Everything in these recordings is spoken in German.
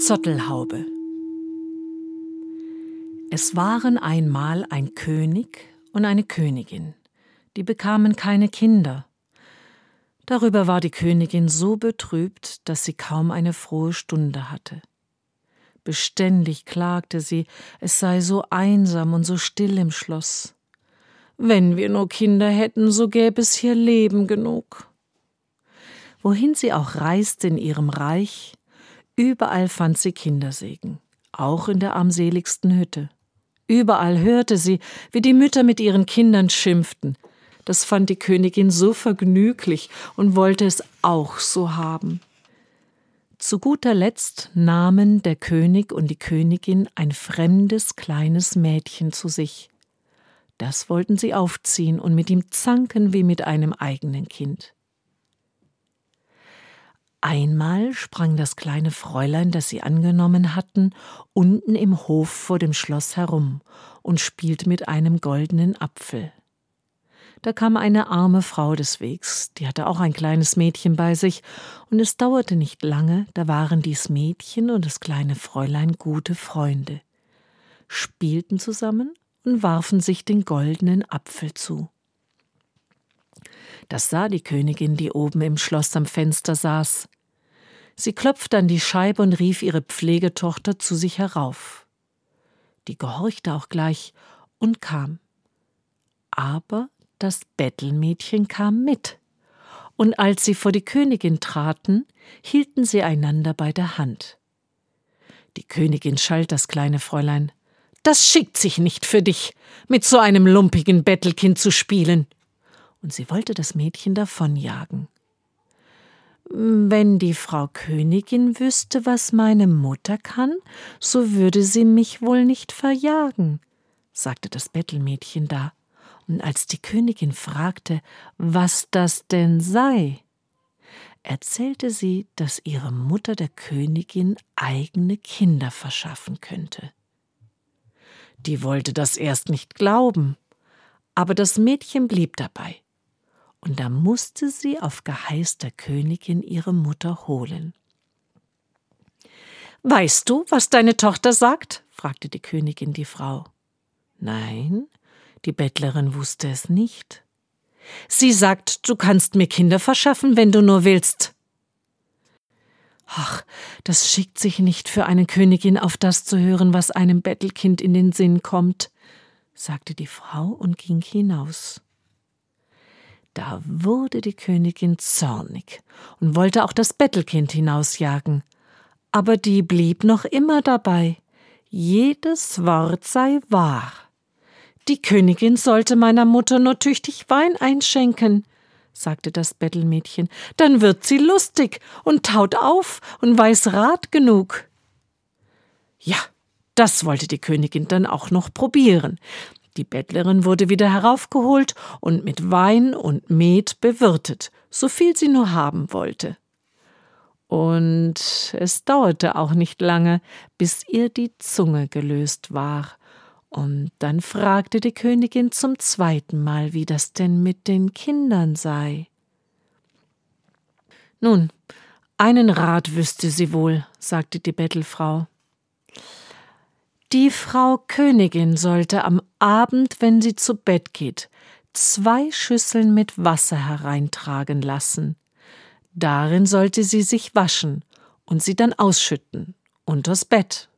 Zottelhaube. Es waren einmal ein König und eine Königin, die bekamen keine Kinder. Darüber war die Königin so betrübt, dass sie kaum eine frohe Stunde hatte. Beständig klagte sie, es sei so einsam und so still im Schloss. Wenn wir nur Kinder hätten, so gäbe es hier Leben genug. Wohin sie auch reiste in ihrem Reich, überall fand sie Kindersegen, auch in der armseligsten Hütte. Überall hörte sie, wie die Mütter mit ihren Kindern schimpften. Das fand die Königin so vergnüglich und wollte es auch so haben. Zu guter Letzt nahmen der König und die Königin ein fremdes kleines Mädchen zu sich. Das wollten sie aufziehen und mit ihm zanken wie mit einem eigenen Kind. Einmal sprang das kleine Fräulein, das sie angenommen hatten, unten im Hof vor dem Schloss herum und spielte mit einem goldenen Apfel. Da kam eine arme Frau des Wegs, die hatte auch ein kleines Mädchen bei sich, und es dauerte nicht lange, da waren dies Mädchen und das kleine Fräulein gute Freunde, spielten zusammen und warfen sich den goldenen Apfel zu. Das sah die Königin, die oben im Schloss am Fenster saß. Sie klopfte an die Scheibe und rief ihre Pflegetochter zu sich herauf. Die gehorchte auch gleich und kam. Aber das Bettelmädchen kam mit, und als sie vor die Königin traten, hielten sie einander bei der Hand. Die Königin schalt das kleine Fräulein: »Das schickt sich nicht für dich, mit so einem lumpigen Bettelkind zu spielen!« Und sie wollte das Mädchen davonjagen. »Wenn die Frau Königin wüsste, was meine Mutter kann, so würde sie mich wohl nicht verjagen«, sagte das Bettelmädchen da. Und als die Königin fragte, was das denn sei, erzählte sie, dass ihre Mutter der Königin eigene Kinder verschaffen könnte. Die wollte das erst nicht glauben, aber das Mädchen blieb dabei. Und da musste sie auf Geheiß der Königin ihre Mutter holen. »Weißt du, was deine Tochter sagt?« fragte die Königin die Frau. Nein, die Bettlerin wusste es nicht. »Sie sagt, du kannst mir Kinder verschaffen, wenn du nur willst.« »Ach, das schickt sich nicht für eine Königin, auf das zu hören, was einem Bettelkind in den Sinn kommt«, sagte die Frau und ging hinaus. Da wurde die Königin zornig und wollte auch das Bettelkind hinausjagen. Aber die blieb noch immer dabei. Jedes Wort sei wahr. »Die Königin sollte meiner Mutter nur tüchtig Wein einschenken«, sagte das Bettelmädchen. »Dann wird sie lustig und taut auf und weiß Rat genug.« Ja, das wollte die Königin dann auch noch probieren. Die Bettlerin wurde wieder heraufgeholt und mit Wein und Met bewirtet, so viel sie nur haben wollte. Und es dauerte auch nicht lange, bis ihr die Zunge gelöst war. Und dann fragte die Königin zum zweiten Mal, wie das denn mit den Kindern sei. »Nun, einen Rat wüsste sie wohl«, sagte die Bettelfrau. »Die Frau Königin sollte am Abend, wenn sie zu Bett geht, 2 Schüsseln mit Wasser hereintragen lassen. Darin sollte sie sich waschen und sie dann ausschütten, unters Bett.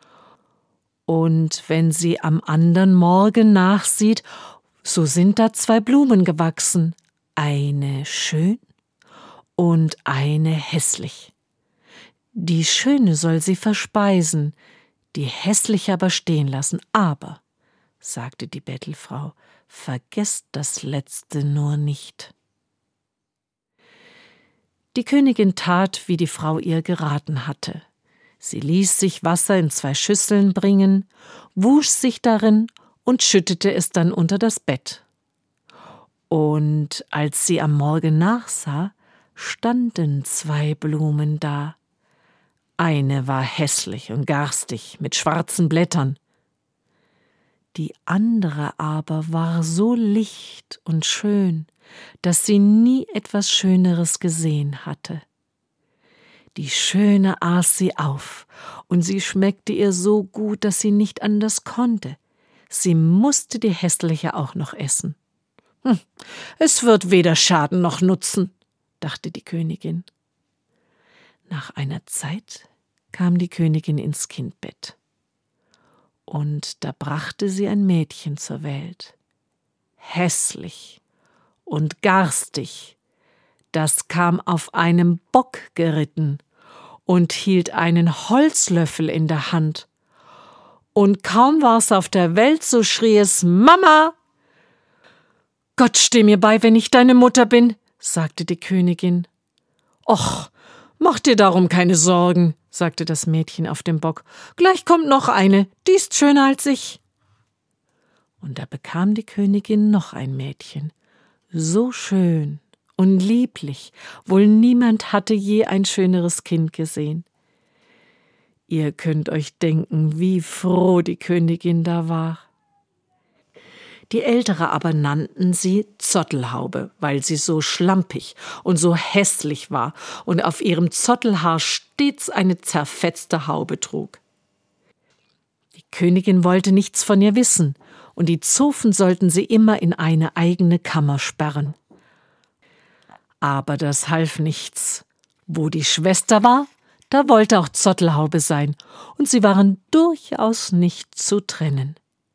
Und wenn sie am andern Morgen nachsieht, so sind da 2 Blumen gewachsen, eine schön und eine hässlich. Die schöne soll sie verspeisen, die hässliche aber stehen lassen. Aber«, sagte die Bettelfrau, »vergesst das Letzte nur nicht.« Die Königin tat, wie die Frau ihr geraten hatte. Sie ließ sich Wasser in 2 Schüsseln bringen, wusch sich darin und schüttete es dann unter das Bett. Und als sie am Morgen nachsah, standen 2 Blumen da. Eine war hässlich und garstig mit schwarzen Blättern. Die andere aber war so licht und schön, dass sie nie etwas Schöneres gesehen hatte. Die Schöne aß sie auf und sie schmeckte ihr so gut, dass sie nicht anders konnte. Sie musste die hässliche auch noch essen. Es wird weder schaden noch nutzen, dachte die Königin. Nach einer Zeit kam die Königin ins Kindbett. Und da brachte sie ein Mädchen zur Welt. Hässlich und garstig. Das kam auf einem Bock geritten und hielt einen Holzlöffel in der Hand. Und kaum war's auf der Welt, so schrie es: »Mama!« »Gott steh mir bei, wenn ich deine Mutter bin«, sagte die Königin. »Och, mach dir darum keine Sorgen«, sagte das Mädchen auf dem Bock. »Gleich kommt noch eine, die ist schöner als ich.« Und da bekam die Königin noch ein Mädchen, so schön und lieblich, wohl niemand hatte je ein schöneres Kind gesehen. Ihr könnt euch denken, wie froh die Königin da war. Die Ältere aber nannten sie Zottelhaube, weil sie so schlampig und so hässlich war und auf ihrem Zottelhaar stets eine zerfetzte Haube trug. Die Königin wollte nichts von ihr wissen, und die Zofen sollten sie immer in eine eigene Kammer sperren. Aber das half nichts. Wo die Schwester war, da wollte auch Zottelhaube sein, und sie waren durchaus nicht zu trennen.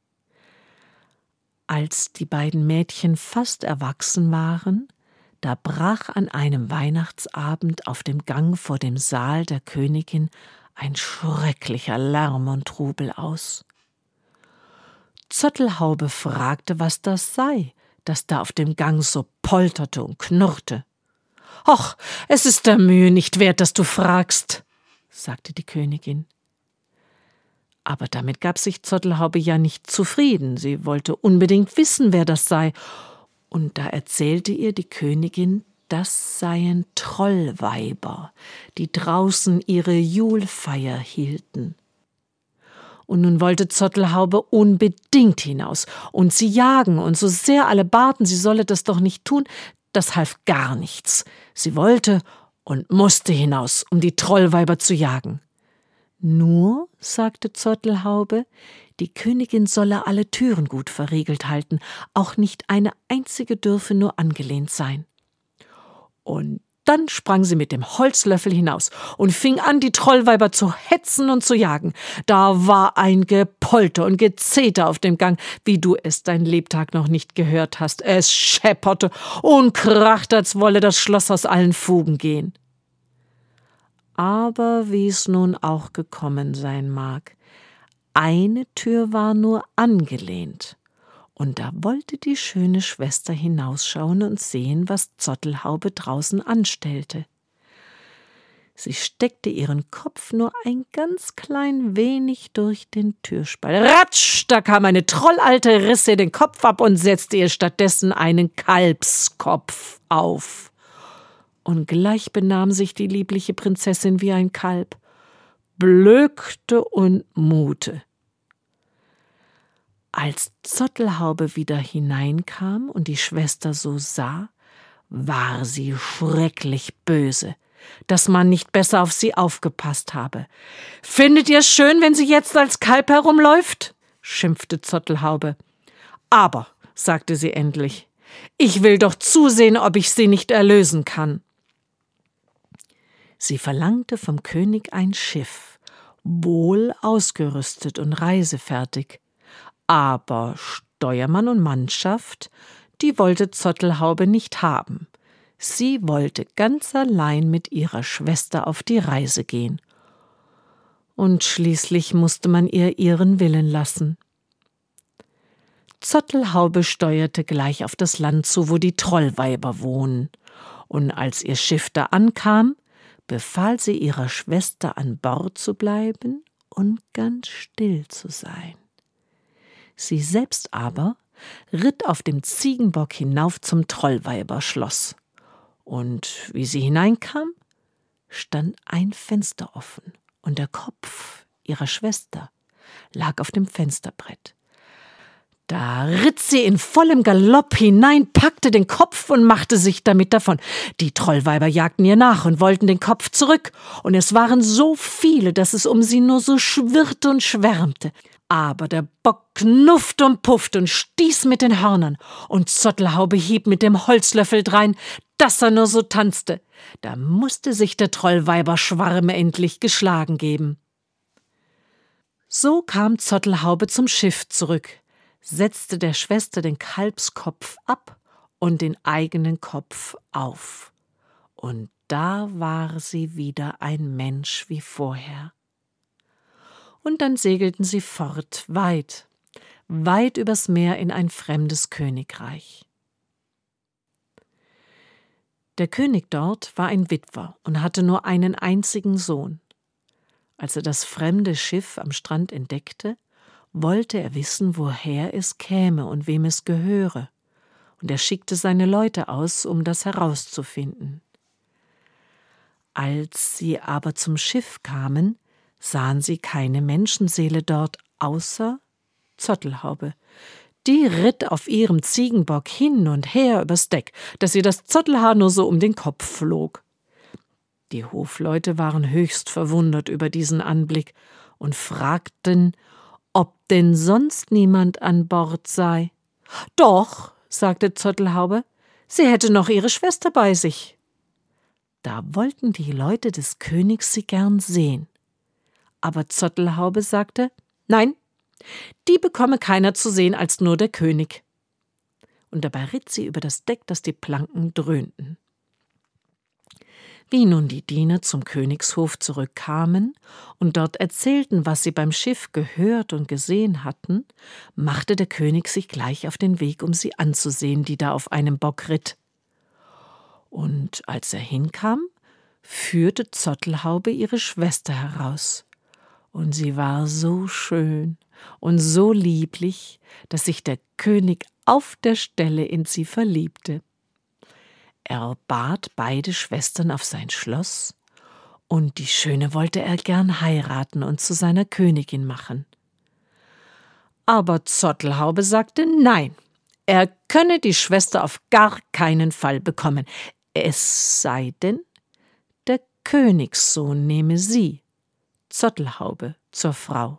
Als die beiden Mädchen fast erwachsen waren, da brach an einem Weihnachtsabend auf dem Gang vor dem Saal der Königin ein schrecklicher Lärm und Trubel aus. Zottelhaube fragte, was das sei, das da auf dem Gang so polterte und knurrte. »Och, es ist der Mühe nicht wert, dass du fragst«, sagte die Königin. Aber damit gab sich Zottelhaube ja nicht zufrieden. Sie wollte unbedingt wissen, wer das sei. Und da erzählte ihr die Königin, das seien Trollweiber, die draußen ihre Julfeier hielten. Und nun wollte Zottelhaube unbedingt hinaus und sie jagen, und so sehr alle baten, sie solle das doch nicht tun, das half gar nichts. Sie wollte und musste hinaus, um die Trollweiber zu jagen. Nur, sagte Zottelhaube, die Königin solle alle Türen gut verriegelt halten, auch nicht eine einzige dürfe nur angelehnt sein. Und dann sprang sie mit dem Holzlöffel hinaus und fing an, die Trollweiber zu hetzen und zu jagen. Da war ein Gepolter und Gezeter auf dem Gang, wie du es dein Lebtag noch nicht gehört hast. Es schepperte und krachte, als wolle das Schloss aus allen Fugen gehen. Aber wie es nun auch gekommen sein mag, eine Tür war nur angelehnt, und da wollte die schöne Schwester hinausschauen und sehen, was Zottelhaube draußen anstellte. Sie steckte ihren Kopf nur ein ganz klein wenig durch den Türspalt. Ratsch, da kam eine Trollalte, riss ihr den Kopf ab und setzte ihr stattdessen einen Kalbskopf auf. Und gleich benahm sich die liebliche Prinzessin wie ein Kalb, blökte und mute. Als Zottelhaube wieder hineinkam und die Schwester so sah, war sie schrecklich böse, dass man nicht besser auf sie aufgepasst habe. »Findet ihr's schön, wenn sie jetzt als Kalb herumläuft?« schimpfte Zottelhaube. »Aber«, sagte sie endlich, »ich will doch zusehen, ob ich sie nicht erlösen kann.« Sie verlangte vom König ein Schiff, wohl ausgerüstet und reisefertig. Aber Steuermann und Mannschaft, die wollte Zottelhaube nicht haben. Sie wollte ganz allein mit ihrer Schwester auf die Reise gehen. Und schließlich musste man ihr ihren Willen lassen. Zottelhaube steuerte gleich auf das Land zu, wo die Trollweiber wohnen. Und als ihr Schiff da ankam, befahl sie ihrer Schwester, an Bord zu bleiben und ganz still zu sein. Sie selbst aber ritt auf dem Ziegenbock hinauf zum Trollweiberschloss. Und wie sie hineinkam, stand ein Fenster offen, und der Kopf ihrer Schwester lag auf dem Fensterbrett. Da ritt sie in vollem Galopp hinein, packte den Kopf und machte sich damit davon. Die Trollweiber jagten ihr nach und wollten den Kopf zurück, und es waren so viele, dass es um sie nur so schwirrte und schwärmte. Aber der Bock knuffte und puffte und stieß mit den Hörnern, und Zottelhaube hieb mit dem Holzlöffel drein, dass er nur so tanzte. Da musste sich der Trollweiberschwarm endlich geschlagen geben. So kam Zottelhaube zum Schiff zurück, setzte der Schwester den Kalbskopf ab und den eigenen Kopf auf. Und da war sie wieder ein Mensch wie vorher. Und dann segelten sie fort, weit, weit übers Meer in ein fremdes Königreich. Der König dort war ein Witwer und hatte nur einen einzigen Sohn. Als er das fremde Schiff am Strand entdeckte, wollte er wissen, woher es käme und wem es gehöre, und er schickte seine Leute aus, um das herauszufinden. Als sie aber zum Schiff kamen, sahen sie keine Menschenseele dort, außer Zottelhaube. Die ritt auf ihrem Ziegenbock hin und her übers Deck, dass ihr das Zottelhaar nur so um den Kopf flog. Die Hofleute waren höchst verwundert über diesen Anblick und fragten, ob denn sonst niemand an Bord sei. »Doch«, sagte Zottelhaube, »sie hätte noch ihre Schwester bei sich.« Da wollten die Leute des Königs sie gern sehen. Aber Zottelhaube sagte, »Nein, die bekomme keiner zu sehen als nur der König.« Und dabei ritt sie über das Deck, dass die Planken dröhnten. Wie nun die Diener zum Königshof zurückkamen und dort erzählten, was sie beim Schiff gehört und gesehen hatten, machte der König sich gleich auf den Weg, um sie anzusehen, die da auf einem Bock ritt. Und als er hinkam, führte Zottelhaube ihre Schwester heraus. Und sie war so schön und so lieblich, dass sich der König auf der Stelle in sie verliebte. Er bat beide Schwestern auf sein Schloss, und die Schöne wollte er gern heiraten und zu seiner Königin machen. Aber Zottelhaube sagte nein, er könne die Schwester auf gar keinen Fall bekommen, es sei denn, der Königssohn nehme sie, Zottelhaube, zur Frau.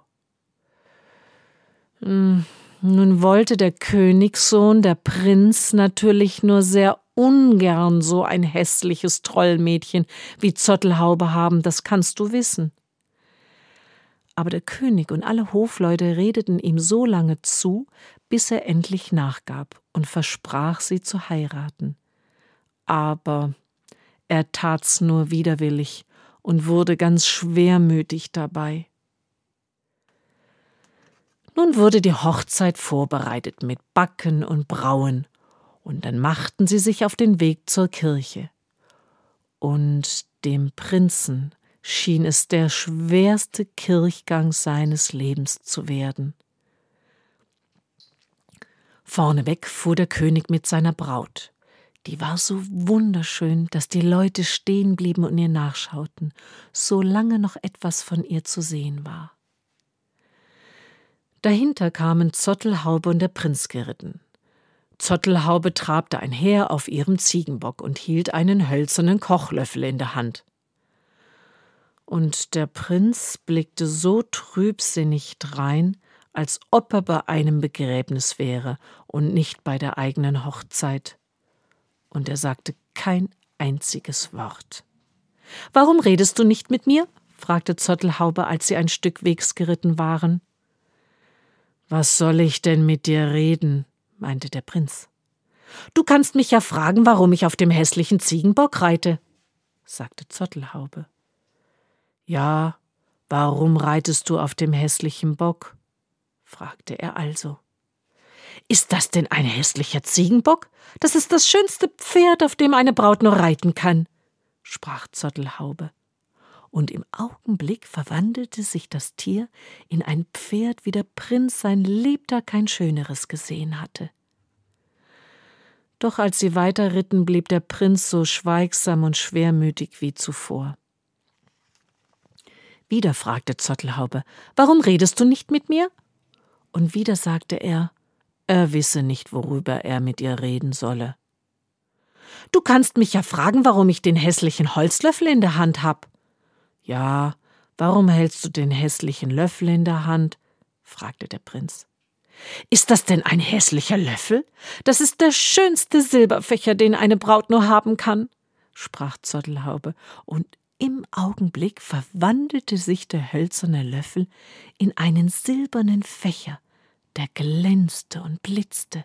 Nun wollte der Königssohn, der Prinz, natürlich nur sehr ungern so ein hässliches Trollmädchen wie Zottelhaube haben, das kannst du wissen. Aber der König und alle Hofleute redeten ihm so lange zu, bis er endlich nachgab und versprach, sie zu heiraten. Aber er tat's nur widerwillig und wurde ganz schwermütig dabei. Nun wurde die Hochzeit vorbereitet mit Backen und Brauen, und dann machten sie sich auf den Weg zur Kirche. Und dem Prinzen schien es der schwerste Kirchgang seines Lebens zu werden. Vorneweg fuhr der König mit seiner Braut. Die war so wunderschön, dass die Leute stehen blieben und ihr nachschauten, solange noch etwas von ihr zu sehen war. Dahinter kamen Zottelhaube und der Prinz geritten. Zottelhaube trabte einher auf ihrem Ziegenbock und hielt einen hölzernen Kochlöffel in der Hand. Und der Prinz blickte so trübsinnig drein, als ob er bei einem Begräbnis wäre und nicht bei der eigenen Hochzeit. Und er sagte kein einziges Wort. »Warum redest du nicht mit mir?« fragte Zottelhaube, als sie ein Stück Wegs geritten waren. »Was soll ich denn mit dir reden?« meinte der Prinz. »Du kannst mich ja fragen, warum ich auf dem hässlichen Ziegenbock reite«, sagte Zottelhaube. »Ja, warum reitest du auf dem hässlichen Bock?« fragte er also. »Ist das denn ein hässlicher Ziegenbock? Das ist das schönste Pferd, auf dem eine Braut nur reiten kann«, sprach Zottelhaube. Und im Augenblick verwandelte sich das Tier in ein Pferd, wie der Prinz sein Lebtag kein schöneres gesehen hatte. Doch als sie weiter ritten, blieb der Prinz so schweigsam und schwermütig wie zuvor. Wieder fragte Zottelhaube, »Warum redest du nicht mit mir?« Und wieder sagte er, Er wisse nicht, worüber er mit ihr reden solle. »Du kannst mich ja fragen, warum ich den hässlichen Holzlöffel in der Hand hab.« »Ja, warum hältst du den hässlichen Löffel in der Hand?« fragte der Prinz. »Ist das denn ein hässlicher Löffel? Das ist der schönste Silberfächer, den eine Braut nur haben kann«, sprach Zottelhaube, und im Augenblick verwandelte sich der hölzerne Löffel in einen silbernen Fächer, der glänzte und blitzte.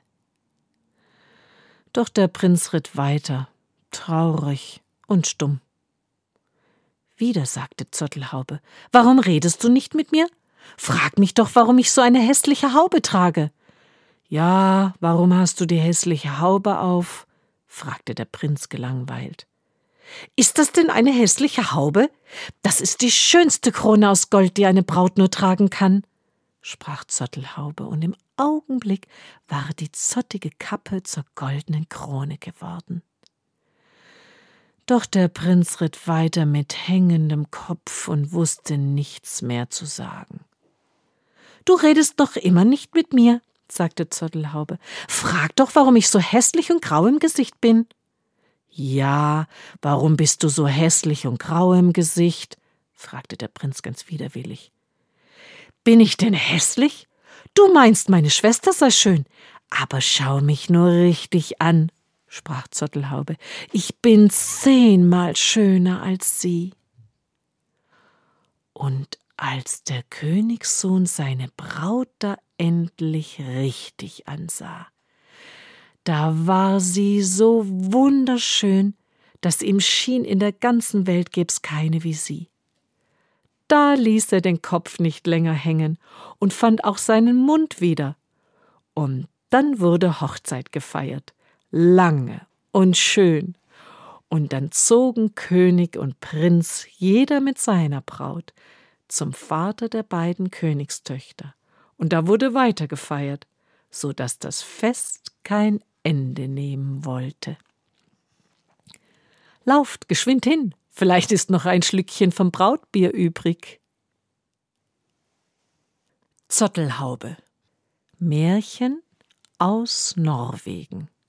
Doch der Prinz ritt weiter, traurig und stumm. Wieder sagte Zottelhaube: »Warum redest du nicht mit mir? Frag mich doch, warum ich so eine hässliche Haube trage.« »Ja, warum hast du die hässliche Haube auf?« fragte der Prinz gelangweilt. »Ist das denn eine hässliche Haube? Das ist die schönste Krone aus Gold, die eine Braut nur tragen kann«, sprach Zottelhaube, und im Augenblick war die zottige Kappe zur goldenen Krone geworden. Doch der Prinz ritt weiter mit hängendem Kopf und wusste nichts mehr zu sagen. »Du redest noch immer nicht mit mir«, sagte Zottelhaube. »Frag doch, warum ich so hässlich und grau im Gesicht bin.« »Ja, warum bist du so hässlich und grau im Gesicht?« fragte der Prinz ganz widerwillig. »Bin ich denn hässlich? Du meinst, meine Schwester sei schön, aber schau mich nur richtig an«, sprach Zottelhaube. »Ich bin 10-mal schöner als sie.« Und als der Königssohn seine Braut da endlich richtig ansah, da war sie so wunderschön, dass ihm schien, in der ganzen Welt gäb's keine wie sie. Da ließ er den Kopf nicht länger hängen und fand auch seinen Mund wieder. Und dann wurde Hochzeit gefeiert, lange und schön. Und dann zogen König und Prinz, jeder mit seiner Braut, zum Vater der beiden Königstöchter. Und da wurde weiter gefeiert, so dass das Fest kein Ende nehmen wollte. »Lauft geschwind hin, vielleicht ist noch ein Schlückchen vom Brautbier übrig.« Zottelhaube. Märchen aus Norwegen.